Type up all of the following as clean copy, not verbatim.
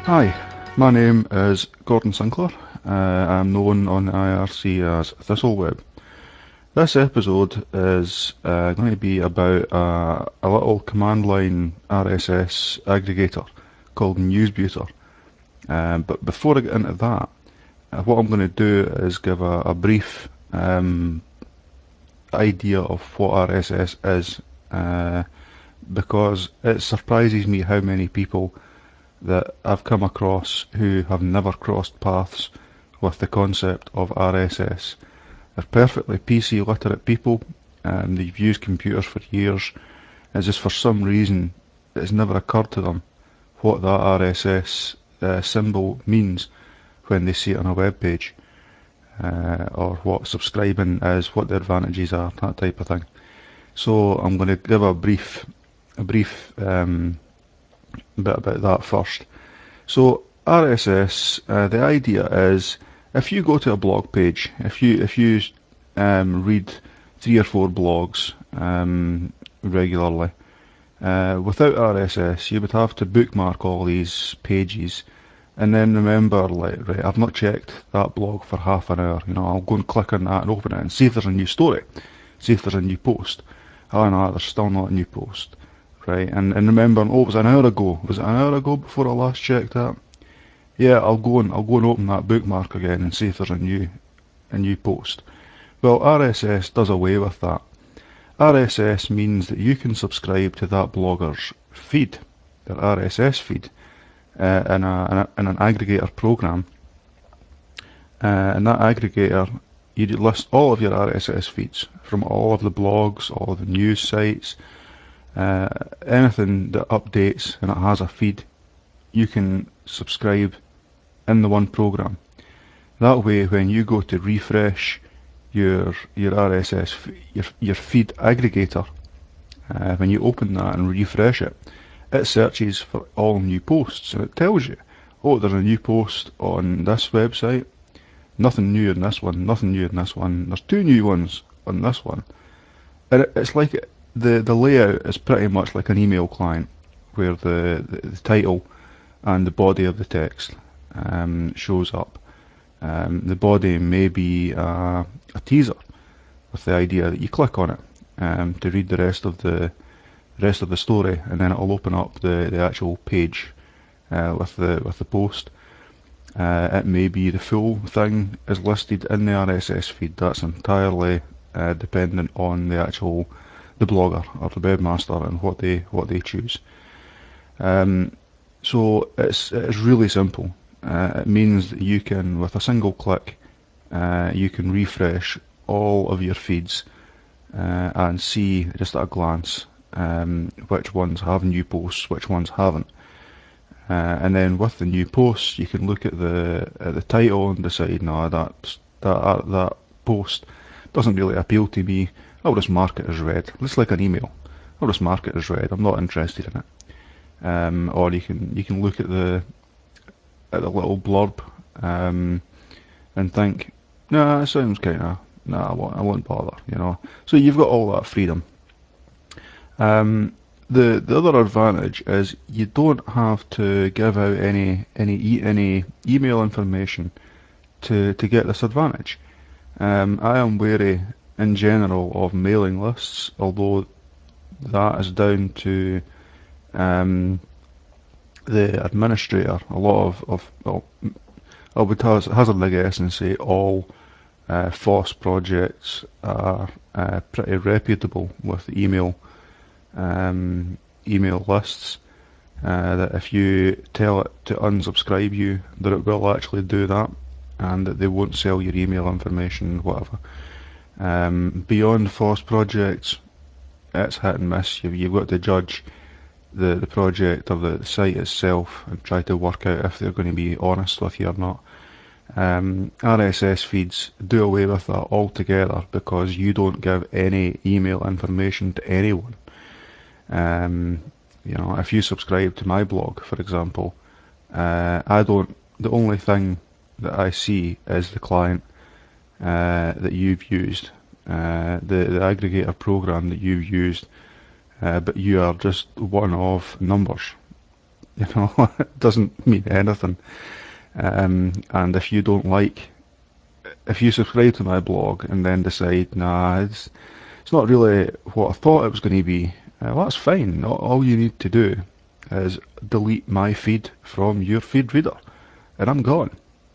Hi, my name is Gordon Sinclair. I'm known on the IRC as Thistleweb. This episode is going to be about a little command line RSS aggregator called Newsbuter. But before I get into that, what I'm going to do is give a brief idea of what RSS is, because it surprises me how many people that I've come across who have never crossed paths with the concept of RSS. They're perfectly PC literate people, and they've used computers for years. It's just for some reason it's never occurred to them what that RSS symbol means when they see it on a web page, or what subscribing is, what the advantages are, that type of thing. So I'm going to give a brief bit about that first. So RSS, the idea is if you go to a blog page, if you read 3 or 4 blogs regularly, without RSS, you would have to bookmark all these pages, and then remember, like, right, I've not checked that blog for half an hour. I'll go and click on that and open it and see if there's a new story, see if there's a new post. Oh no, there's still not a new post, right? And remembering, oh, it was an hour ago. Was it an hour ago before I last checked that? Yeah, I'll go and open that bookmark again and see if there's a new post. Well, RSS does away with that. RSS means that you can subscribe to that blogger's feed, their RSS feed, in an aggregator program. And that aggregator, you list all of your RSS feeds from all of the blogs, all of the news sites, anything that updates and it has a feed. You can subscribe in the one program. That way, when you go to refresh your RSS your feed aggregator, when you open that and refresh it, it searches for all new posts and it tells you, oh, there's a new post on this website. Nothing new in this one. Nothing new in this one. There's 2 new ones on this one. And it's like the layout is pretty much like an email client, where the title and the body of the text shows up. The body may be a teaser with the idea that you click on it to read the rest of the story, and then it'll open up the actual page with the post. It may be the full thing is listed in the RSS feed. That's entirely dependent on the blogger or the webmaster and what they choose. So it's really simple. It means that you can, with a single click, you can refresh all of your feeds and see just at a glance which ones have new posts, which ones haven't. And then with the new posts, you can look at the title and decide, no, that post doesn't really appeal to me. I'll just mark it as read. It's like an email. I'll just mark it as read. I'm not interested in it. Or you can look at the little blurb and think, nah, it sounds kind of, nah, I won't bother. So you've got all that freedom. Um, the other advantage is you don't have to give out any email information to get this advantage. I am wary in general of mailing lists, although that is down to um, the administrator. A lot of well, I would hazard a guess and say all FOSS projects are pretty reputable with um, email lists. That if you tell it to unsubscribe you, that it will actually do that, and that they won't sell your email information, whatever. Beyond FOSS projects, it's hit and miss. You've got to judge the project or the site itself and try to work out if they're going to be honest with you or not. RSS feeds do away with that altogether because you don't give any email information to anyone. Um, if you subscribe to my blog, for example, I don't. The only thing that I see is the client that you've used, the aggregator program that you've used, but you are just one of numbers. You know, it doesn't mean anything. And if you subscribe to my blog and then decide, nah, it's not really what I thought it was going to be, well, that's fine. All you need to do is delete my feed from your feed reader, and I'm gone.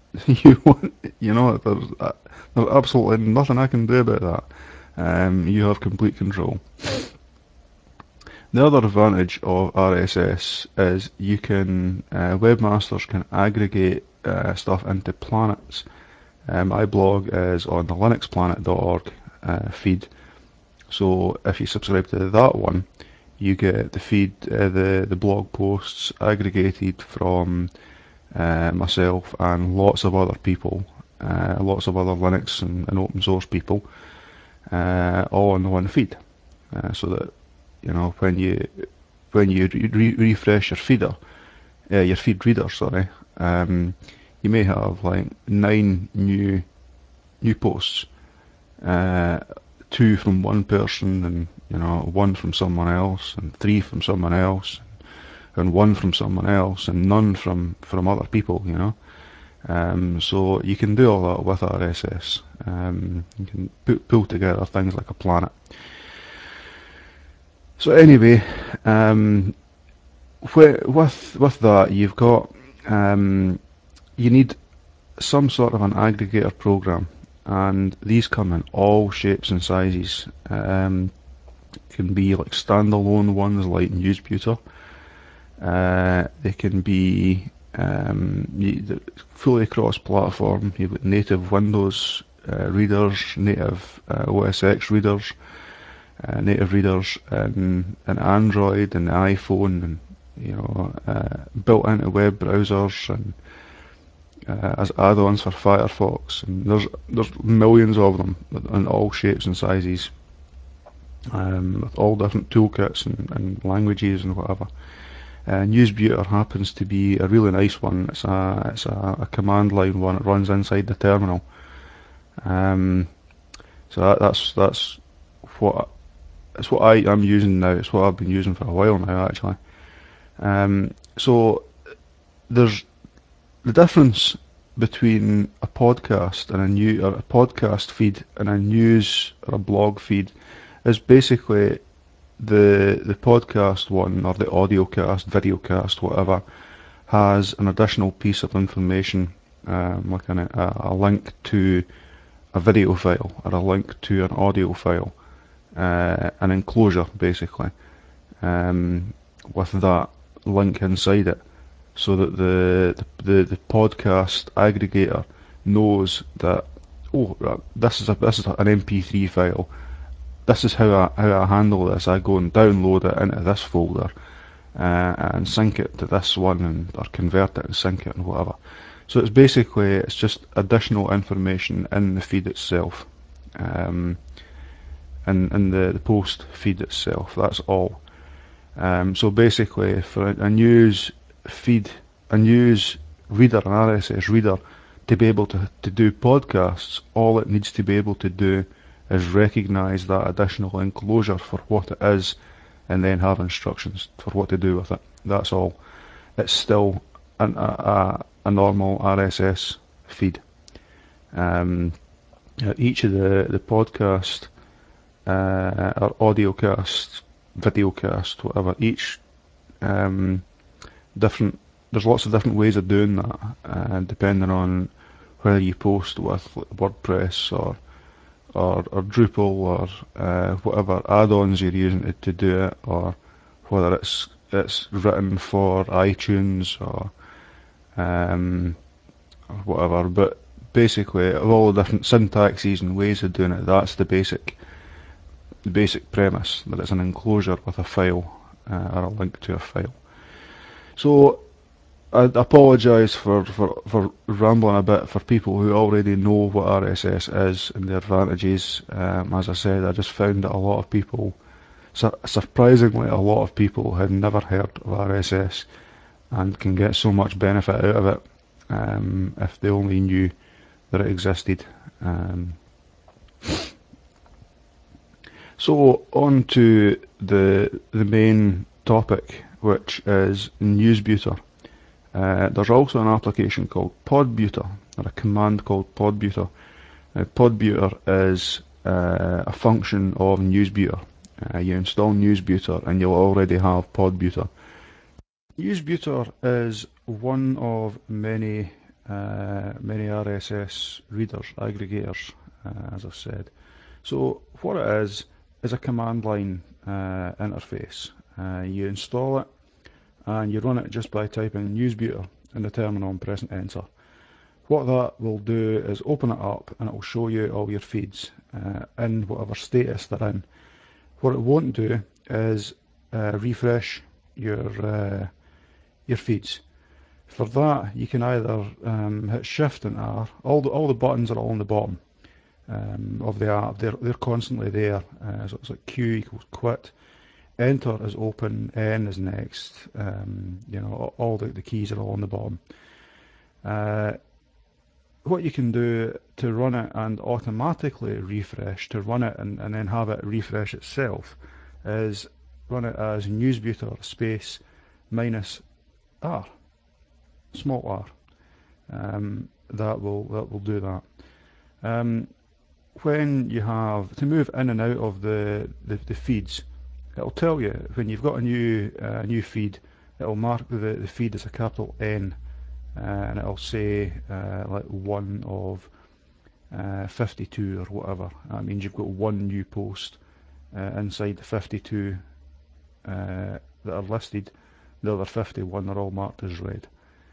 There's absolutely nothing I can do about that. You have complete control. The other advantage of RSS is webmasters can aggregate stuff into planets. My blog is on the linuxplanet.org feed, so if you subscribe to that one, you get the feed, the blog posts aggregated from myself and lots of other people, lots of other Linux and open source people, all on the one feed. So that when you refresh your feed reader, sorry, you may have like 9 new posts, uh, 2 from one person, and 1 from someone else, and 3 from someone else, and 1 from someone else, and none from other people. So you can do all that with RSS. You can pull together things like a planet. So anyway, with that, you need some sort of an aggregator program, and these come in all shapes and sizes. Can be like standalone ones like Newsbuter. They can be fully cross-platform. You've got native Windows readers, native OS X readers, native readers in Android and iPhone, and built into web browsers, and as add-ons for Firefox. And there's millions of them in all shapes and sizes, with all different toolkits and languages and whatever. Newsbuter happens to be a really nice one. It's a command line one. It runs inside the terminal. Um, that's what I am using now. It's what I've been using for a while now, actually. So there's the difference between a podcast and or a podcast feed and a news or a blog feed is basically the podcast one, or the audio cast, video cast, whatever, has an additional piece of information, like a link to a video file or a link to an audio file, an enclosure basically, with that link inside it, so that the podcast aggregator knows that, oh, this is an MP3 file. This is how I handle this. I go and download it into this folder, and sync it to this one, or convert it and sync it and whatever. So it's just additional information in the feed itself, um, in the post feed itself. That's all. So basically, for a news feed, a news reader, an RSS reader, to be able to do podcasts, all it needs to be able to do is recognise that additional enclosure for what it is, and then have instructions for what to do with it. That's all. It's still a normal RSS feed. Um, each of the podcast, or audiocast, videocast, whatever, each um, different. There's lots of different ways of doing that, depending on whether you post with WordPress or Drupal, or whatever add-ons you're using to do it, or whether it's written for iTunes, um, or whatever. But basically, of all the different syntaxes and ways of doing it, that's the basic premise, that it's an enclosure with a file, or a link to a file. So I apologise for rambling a bit for people who already know what RSS is and the advantages. As I said, I just found that a lot of people, surprisingly, a lot of people had never heard of RSS and can get so much benefit out of it, if they only knew that it existed. Um, so on to the main topic which is Newsbuter. There's also an application called Podbuter, or a command called Podbuter. Now, Podbuter is a function of Newsbuter. You install Newsbuter and you'll already have Podbuter. Newsbuter is one of many RSS readers, aggregators, as I've said. So what it is a command line interface. You install it and you run it just by typing Newsbuter in the terminal and pressing enter. What that will do is open it up and it will show you all your feeds in whatever status they're in. What it won't do is refresh your feeds. For that, you can either hit Shift and R. All the buttons are all on the bottom of the app. They're constantly there. So it's like Q equals quit. Enter is open. N is next. All the keys are all on the bottom. What you can do to run it and automatically refresh, to run it and then have it refresh itself, is run it as Newsbuter space minus R, small r. That will do that. When you have to move in and out of the feeds, it'll tell you when you've got a new feed. It'll mark the feed as a capital N, and it'll say like 1 of 52 or whatever. That means you've got one new post inside the 52 that are listed. The other 51 are all marked as red.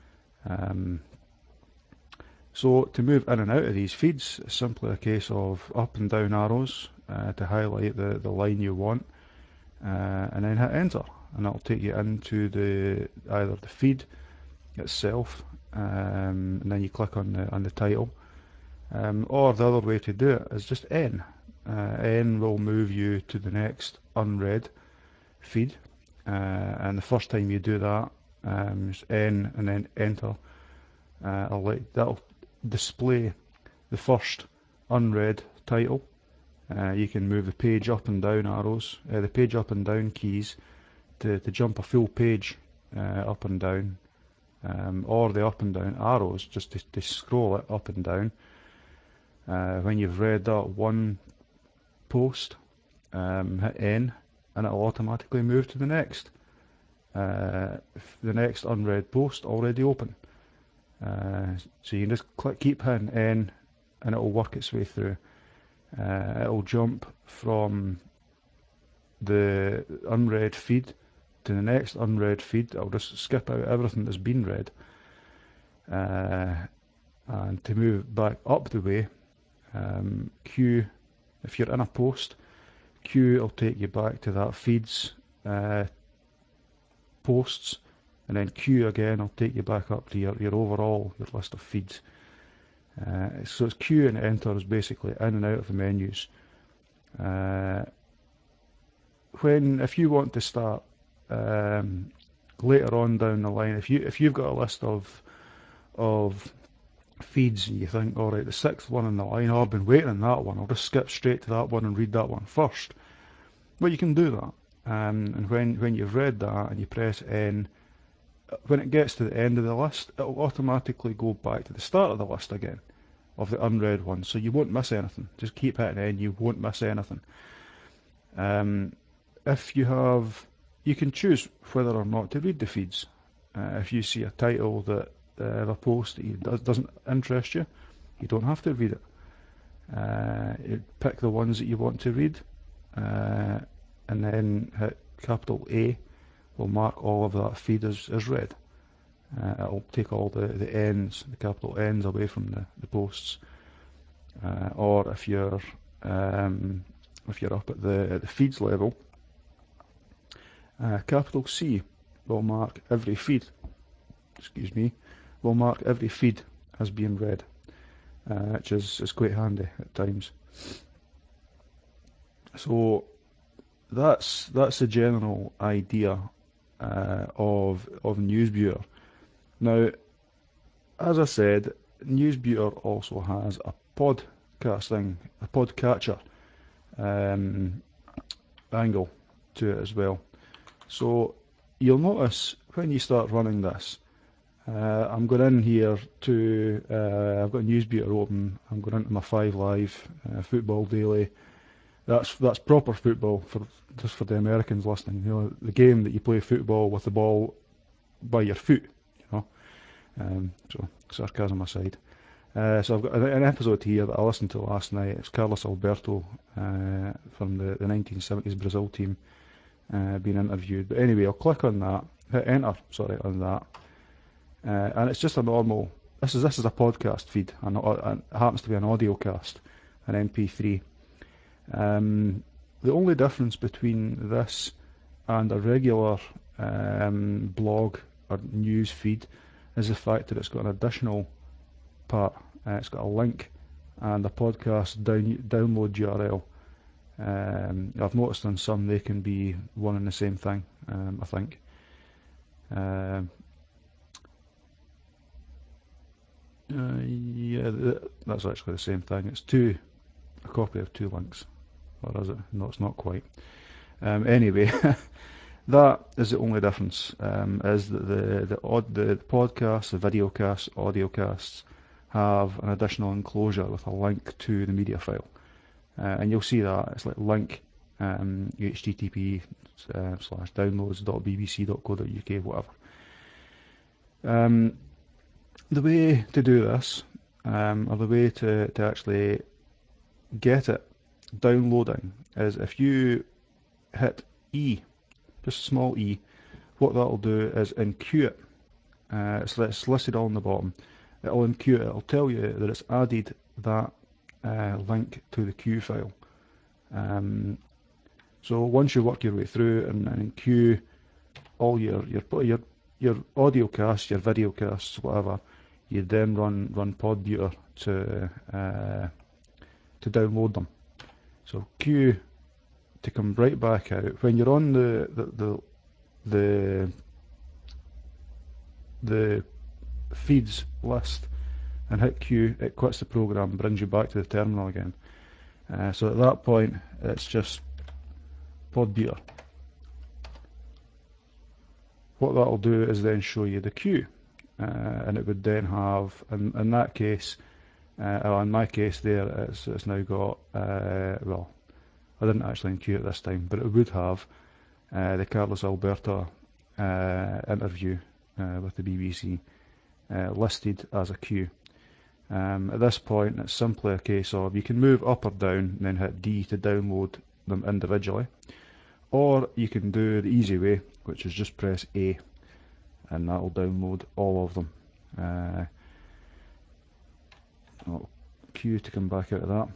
So to move in and out of these feeds, it's simply a case of up and down arrows to highlight the line you want, and then hit enter, and that'll take you into either the feed itself, and then you click on the title, or the other way to do it is just N. N will move you to the next unread feed, and the first time you do that, just N and then enter. That'll display the first unread title. You can move the page up and down arrows, the page up and down keys to jump a full page up and down, or the up and down arrows just to scroll it up and down. When you've read that one post, hit N and it'll automatically move to the next. The next unread post already open. So you can just keep hitting N and it'll work its way through. It'll jump from the unread feed to the next unread feed. It'll just skip out everything that's been read. And to move back up the way, Q, if you're in a post, Q will take you back to that feeds posts, and then Q again will take you back up to your list of feeds. So it's Q and enter is basically in and out of the menus. If you want to start later on down the line, if you've got a list of feeds and you think, all right, the sixth one in the line, oh, I've been waiting on that one, I'll just skip straight to that one and read that one first. Well, you can do that, and when you've read that and you press N, when it gets to the end of the list, it'll automatically go back to the start of the list again, of the unread one, so you won't miss anything. Just keep hitting N, you won't miss anything. If you can choose whether or not to read the feeds. If you see a title that of a post that doesn't interest you, you don't have to read it. You pick the ones that you want to read, and then hit capital A will mark all of that feed as read. It'll take all the N's, the capital N's away from the posts. Or if you're up at the feeds level, capital C will mark every feed. Will mark every feed as being read, which is quite handy at times. So that's the general idea of Newsbuter. Now, as I said, Newsbuter also has a podcatcher angle to it as well. So you'll notice when you start running this, I'm going in here to, I've got Newsbeater open, I'm going into my 5Live, Football Daily. That's proper football, for just for the Americans listening. You know, the game that you play football with the ball by your foot. You know, so sarcasm aside. So I've got an episode here that I listened to last night. It's Carlos Alberto from the 1970s Brazil team being interviewed. But anyway, I'll click on that, hit enter, sorry, on that, and it's just a normal. This is a podcast feed, and it happens to be an audio cast, an MP3. The only difference between this and a regular blog or news feed is the fact that it's got an additional part. It's got a link and a podcast download URL. I've noticed on some they can be one and the same thing, I think. Yeah, that's actually the same thing. It's a copy of two links. Or is it? No, it's not quite. Anyway, that is the only difference. Is that the podcasts, the videocasts, audiocasts have an additional enclosure with a link to the media file, and you'll see that it's like link http slash downloads.bbc.co.uk, whatever. The way to do this, or the way to actually get it downloading, is if you hit E, just a small E, what that'll do is enqueue it. It's listed all on the bottom. It'll enqueue it. It'll tell you that it's added that link to the queue file. So once you work your way through and enqueue all your audio casts, your video casts, whatever, you then run Podbuter to download them. So queue to come right back out when you're on the feeds list and hit Q. It quits the program, brings you back to the terminal again. So at that point, it's just Podbeater. What that'll do is then show you the queue, and it would then have, in that case, in my case there, it's now got, well, I didn't actually enqueue it this time, but it would have the Carlos Alberto interview with the BBC listed as a queue. At this point, it's simply a case of you can move up or down and then hit D to download them individually, or you can do the easy way, which is just press A, and that'll download all of them. I'll queue to come back out of that.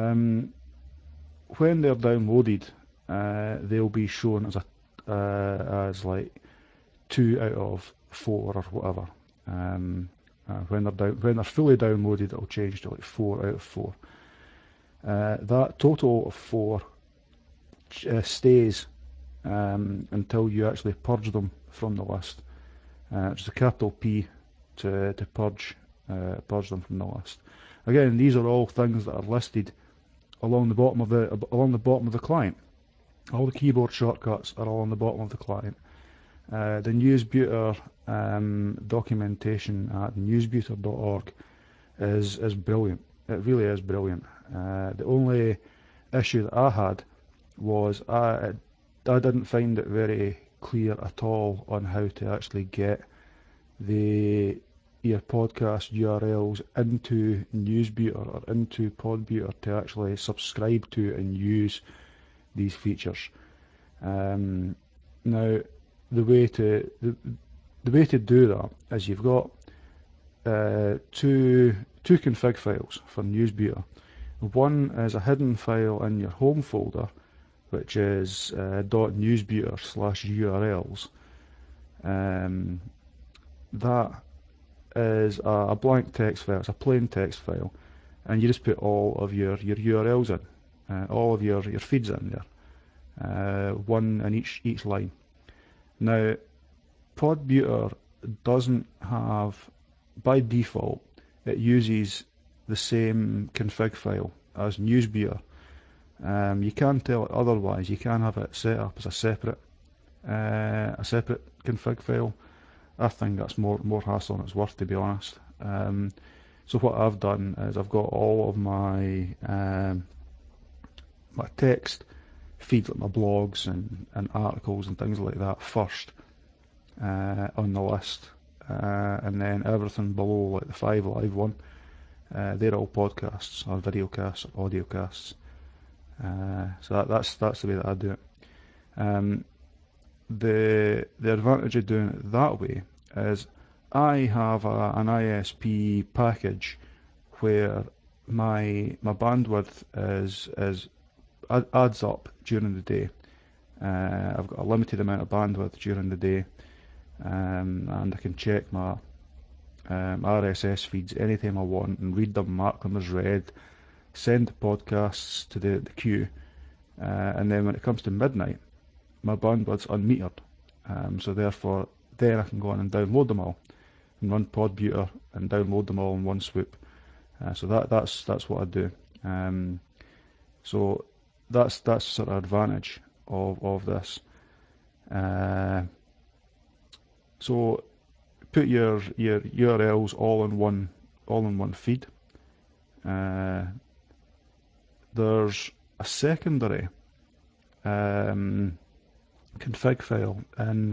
When they're downloaded, they'll be shown as like 2 out of 4 or whatever. When they're fully downloaded, it'll change to like 4 out of 4. That total of 4 stays until you actually purge them from the list. It's a capital P to purge them from the list. Again, these are all things that are listed along the bottom of the client. All the keyboard shortcuts are all on the bottom of the client. The Newsbeater documentation at newsbeater.org is brilliant. It really is brilliant. The only issue that I had was I didn't find it very clear at all on how to actually get your podcast URLs into Newsbeater or into Podbeater to actually subscribe to and use these features. Now, the way to do that is you've got two config files for Newsbeater. One is a hidden file in your home folder, which is .newsbeater/urls. That is a blank text file. It's a plain text file, and you just put all of your URLs in, all of your feeds in there, one in each line. Now, Podbeater doesn't have, by default, it uses the same config file as Newsbeater. You can tell it otherwise. You can have it set up as a separate a separate config file. I think that's more hassle than it's worth, to be honest. So what I've done is I've got all of my text feeds, like my blogs and articles and things like that, first on the list, and then everything below, like the 5 Live one, they're all podcasts or videocasts or audiocasts. So that's the way that I do it. Um, the advantage of doing it that way is I have an ISP package where my bandwidth is adds up during the day. I've got a limited amount of bandwidth during the day, and I can check my RSS feeds anytime I want and read them, mark them as read, send the podcasts to the queue, and then when it comes to midnight, my bandwidth's unmetered. So therefore, then I can go on and download them all and run Podbuter and download them all in one swoop. So that's what I do. So that's sort of advantage of this. Uh, so put your URLs all in one feed. Uh, there's a secondary config file in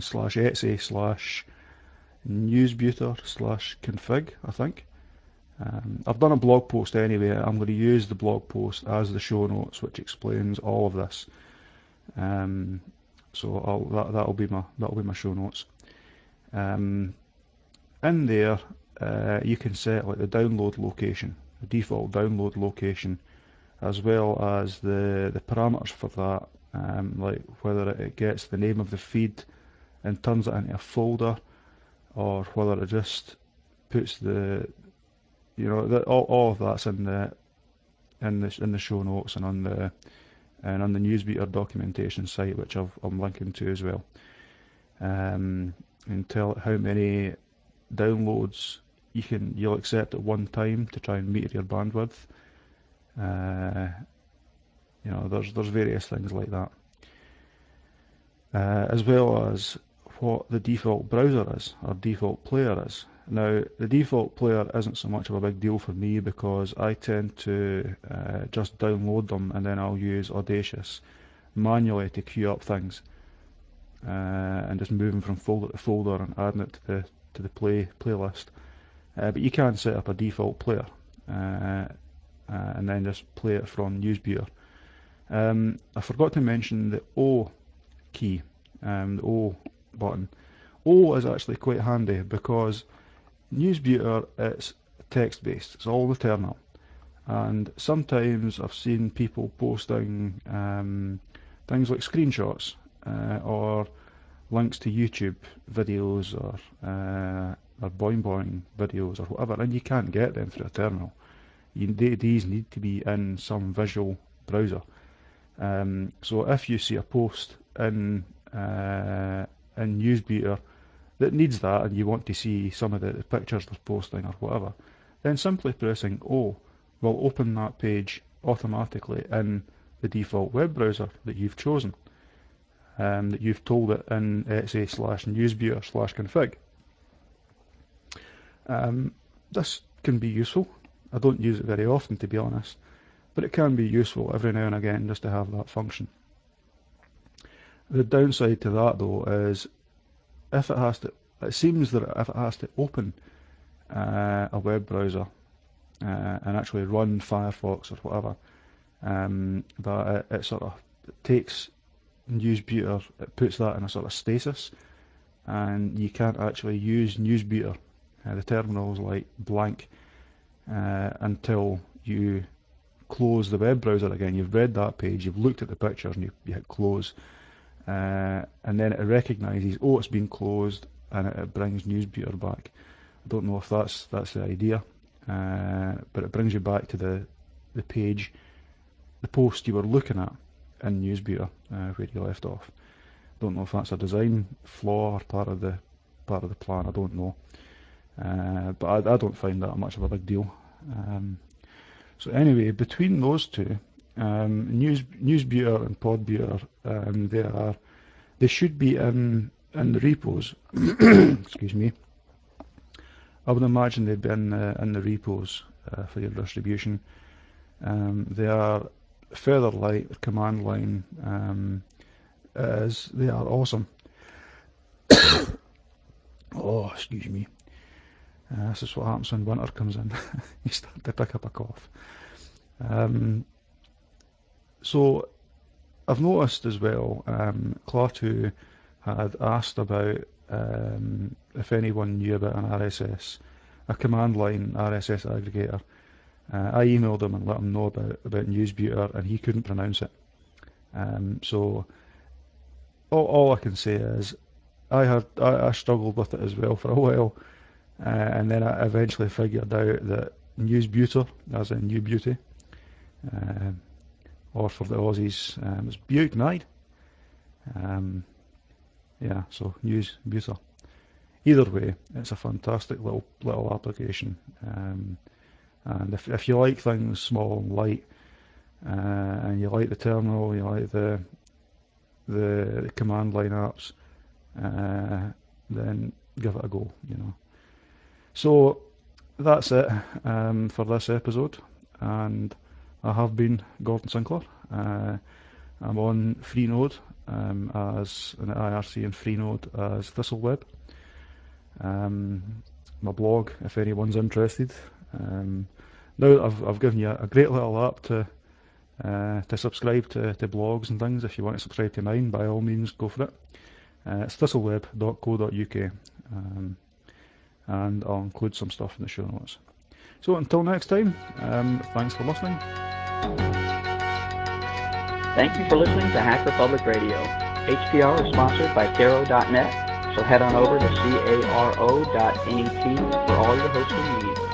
/etc/newsbuter/config, I think. I've done a blog post anyway. I'm going to use the blog post as the show notes, which explains all of this. So that'll be my show notes. In there, you can set like the download location, the default download location, as well as the parameters for that, like whether it gets the name of the feed and turns it into a folder, or whether it just puts all of that's in the show notes and on the Newsbeater documentation site, which I'm linking to as well. And tell it how many downloads you'll accept at one time to try and meter your bandwidth. There's various things like that, as well as what the default browser is or default player is. Now, the default player isn't so much of a big deal for me because I tend to just download them and then I'll use Audacious manually to queue up things, and just moving from folder to folder and adding it to the playlist. But you can set up a default player, and then just play it from Newsbeater. I forgot to mention the O key, the O button. O is actually quite handy because Newsbeater, it's text-based, it's all the terminal. And sometimes I've seen people posting things like screenshots, or links to YouTube videos, or Boing Boing videos or whatever, and you can't get them through a terminal. These need to be in some visual browser. So if you see a post in Newsbeater that needs that, and you want to see some of the pictures they're posting or whatever, then simply pressing O will open that page automatically in the default web browser that you've chosen, that you've told it in etc/newsbeater/config. This can be useful. I don't use it very often, to be honest, but it can be useful every now and again just to have that function. The downside to that, though, is it seems that if it has to open a web browser and actually run Firefox or whatever, that it sort of takes Newsbeater, it puts that in a sort of stasis, and you can't actually use Newsbeater. The terminal's like blank until you close the web browser again. You've read that page, you've looked at the pictures, and you hit close, and then it recognises, oh, it's been closed, and it brings Newsbeater back. I don't know if that's the idea, but it brings you back to the page, the post you were looking at in Newsbeater, where you left off. Don't know if that's a design flaw or part of the plan. I don't know, but I don't find that much of a big deal. So anyway, between those two, Newsbeater and Podbeater, they should be in the repos. Excuse me. I would imagine they'd be in the repos for your distribution. They are feather light. The command line they are awesome. Oh, excuse me. This is what happens when winter comes in. You start to pick up a cough. So I've noticed as well, Klaatu had asked about if anyone knew about an RSS, a command line RSS aggregator. I emailed him and let him know about Newsbuter, and he couldn't pronounce it. So all I can say is I struggled with it as well for a while, and then I eventually figured out that Newsbuter, as in New Beauty, or for the Aussies, it's Butte Night. Yeah, so Newsbuter. Either way, it's a fantastic little application. And if you like things small and light, and you like the terminal, you like the command line apps, then give it a go. So that's it for this episode, and I have been Gordon Sinclair. I'm on Freenode as an IRC and Freenode as Thistleweb. My blog, if anyone's interested. Now I've given you a great little app to subscribe to blogs and things. If you want to subscribe to mine, by all means, go for it. It's thistleweb.co.uk, and I'll include some stuff in the show notes. So until next time, thanks for listening. Thank you for listening to Hacker Public Radio. HPR is sponsored by Caro.net, so head on over to caro.net for all your hosting needs.